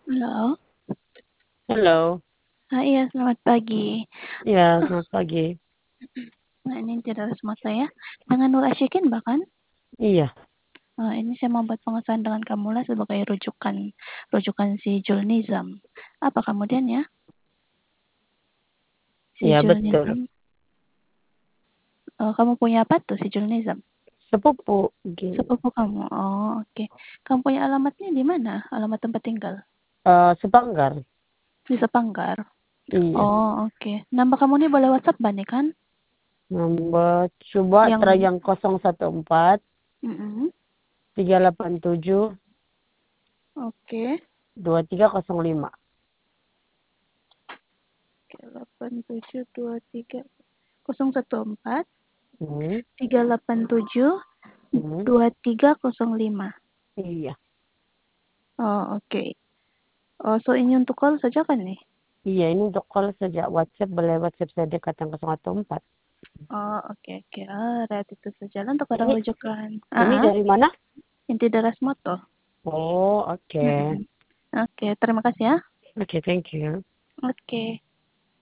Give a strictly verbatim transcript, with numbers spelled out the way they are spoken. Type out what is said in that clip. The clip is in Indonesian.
Halo. Halo. Ah, iya selamat pagi. Iya, selamat pagi. Nah, ini Cedera Semata ya. Dengan Nur Asyikin bahkan. Iya. Nah, ini saya mau buat pengesahan dengan Kamula sebagai rujukan rujukan si Julnizam. Apa kemudian ya? Si Iya, betul. Julnizam. Oh, kamu punya apa tuh si Julnizam? Sepupu. Gini. Sepupu kamu. Oh, oke. Okay. Kamu punya alamatnya di mana? Alamat tempat tinggal? Uh, Sepanggar. Di Sepanggar. Iya. Oh, oke. Okay. Nambah kamu nih boleh WhatsApp Bani kan? Nomor coba Yang try yang nol satu empat mm -mm. tiga delapan tujuh Oke. Okay. dua tiga nol lima. delapan tujuh dua tiga nol satu empat Hmm. tiga delapan tujuh Hmm. dua tiga nol lima. Iya. Oh, oke. Okay. Oh, so ini untuk call saja kan nih? Iya, ini untuk call saja. WhatsApp boleh WhatsApp saya dekat yang nol satu empat. Oh, oke okay, oke. Okay. Oh, right, itu saja untuk orang Ini rujukan. ini Ah, uh-uh. dari mana? Inti Daras Moto. Oh, oke. Mm-mm. Oke, okay, terima kasih ya. Oke, okay, thank you. Oke. Okay.